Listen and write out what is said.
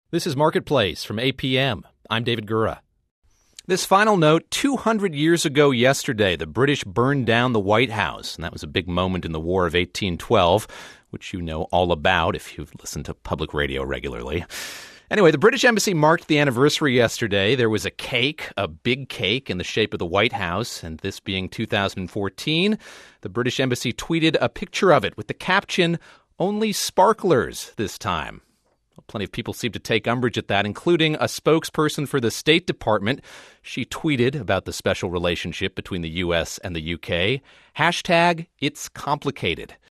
This is Marketplace from APM. I'm David Gura. This final note, 200 years ago yesterday, the British burned down the White House, and that was a big moment in the War of 1812, which you know all about if you've listened to public radio regularly. Anyway, the British Embassy marked the anniversary yesterday. There was a cake, a big cake in the shape of the White House, and this being 2014, the British Embassy tweeted a picture of it with the caption, "Only sparklers this time." Plenty of people seem to take umbrage at that, including a spokesperson for the State Department. She tweeted about the special relationship between the U.S. and the U.K. #, it's complicated.